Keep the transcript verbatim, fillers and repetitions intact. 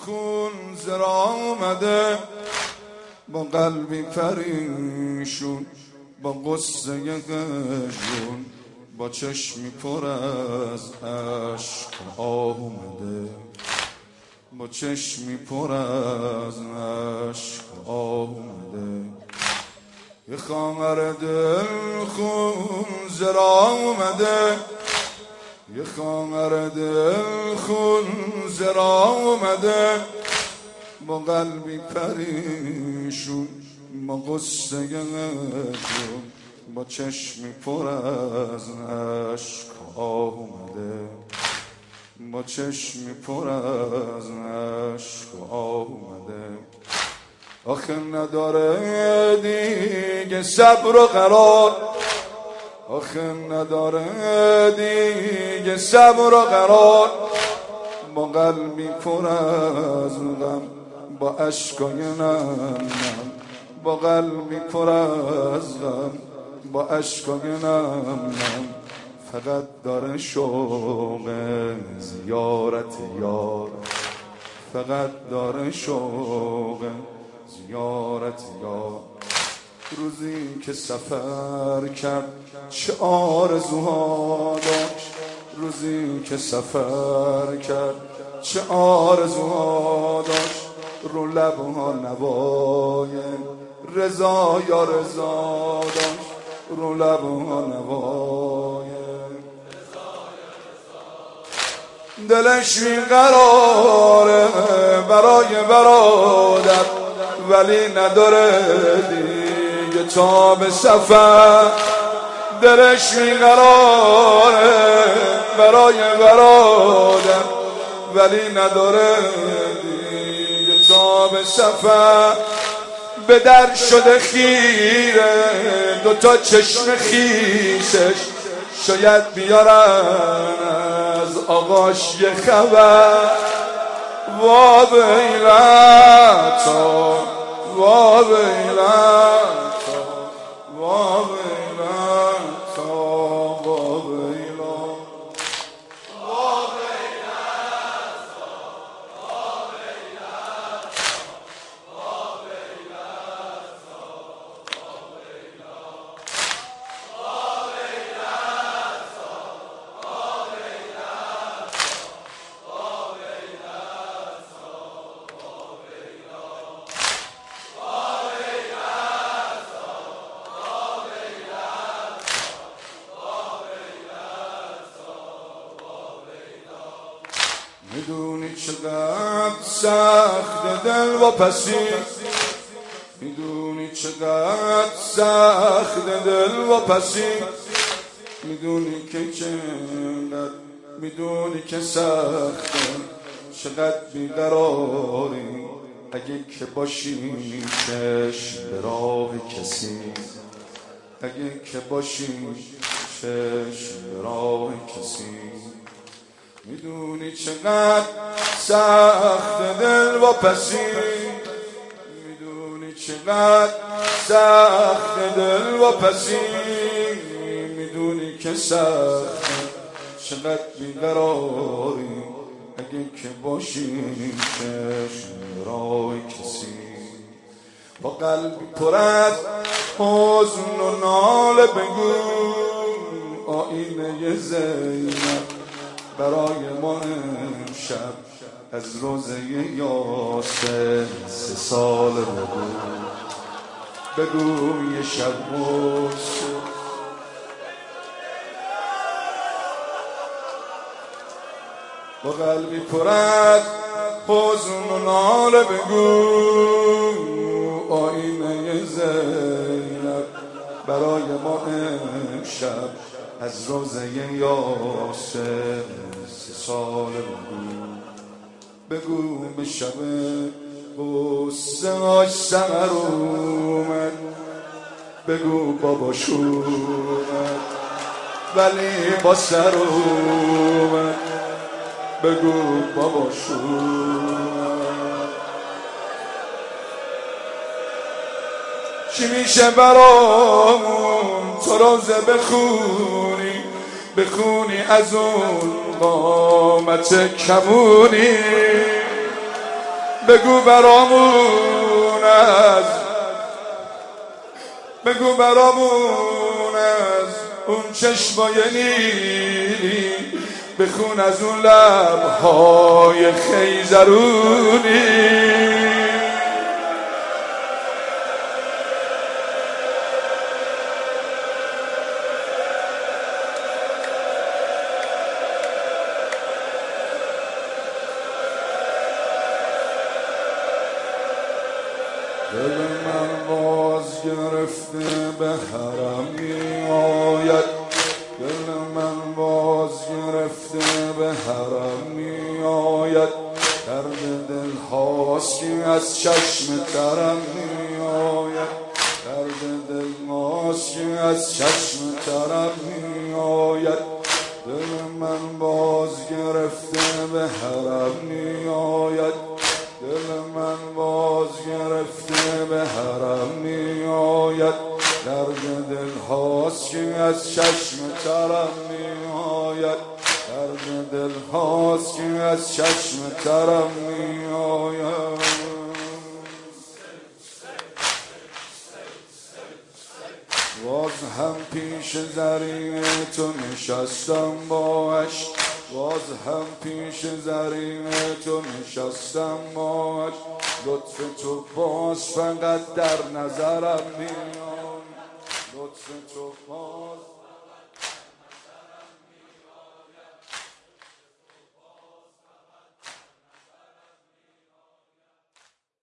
خون زرا آمده، با قلبی پریشون، با قصه قشون، با چشمی پر از عشق آه اومده، با چشمی پر از عشق آه اومده. یه خواهر دل خون زرا اومده، یه خواهر دل خون زرا اومده، با قلبی پریشون، با قصه قشون، با چشمی پر از عشق آه اومده، با چشمی پر از عشق آه اومده. آخه نداره دیگه صبر و قرار، آخه نداره دیگه صبر و قرار، با قلبی پر از غم، با اشکای نم نم، با قلبی پر از غم، با اشکای نم نم. فقط داره شوق زیارت یار، فقط داره شوق زیارت یار. روزی که سفر کرد چه آرزوها داشت، روزی که سفر کرد چه آرزوها داشت، رو لبها نوای رضا یا رضا داشت، رو لبها نوای دلش بیقراره برای برادر، ولی نداره دیگه تا به سفر. دلش بیقراره برای برادر، ولی نداره دیگه تا به سفر. به در شده خیره دوتا چشم خیسش، شاید بیارن از آقاش یه خبر. وا ویلتا وا ویلتا وا ویلتا وا ویلا وا ویلتا وا ویلتا وا ویلتا وا ویلا وا ویلتا وا میدونی چقدر سخت دل و پسی، میدونی چقدر سخت دل و پسی، میدونی که چقدر، میدونی که سخته، چقدر بیقراری اگه که باشی چشم به راه کسی، اگه که باشی چشم به راه کسی. میدونی چقدر سخت دل و پسی، میدونی چقدر سخت دل و پسی، میدونی که سخت، چقدر بیقراری اگه که باشی چشم راه کسی. با قلبی پر از حزن و ناله بگو آینه زینب برای ما امشب از روزه یاسر سه سال بگو، بگو یه شب بوس. با قلبی پر از حزن و ناله بگو آینه زینب برای ما امشب از روزه یاسر سه سال بگو، بگو به شب غصه هاش سمر اومد، بگو باباش اومد ولی با سر اومد، بگو باباش اومد. چی میشه برامون تو روزه بخونی، بخونی از اون قامت کمونی، بگو برامون از بگو برامون از اون چشمای نیلی، بخون از اون لبهای خیزرونی. دل من باز گرفته به حرم می آید، دل من باز گرفته به حرم می آید، درد دل هاست که از چشم ترم می آید، درد دل هاست که از چشم ترم می آید. دل من باز گرفته به حرم می آید، دل من باز گرفته به حرم می آید، درد دل هاست که از چشم ترم می آید، درد دل هاست که از چشم ترم می آید. باز هم پیش زرین تو نشستم باش، باز هم پیش زرین تو نشستم باش، لطف تو باز فقط در نظرم میاد، لطف تو باز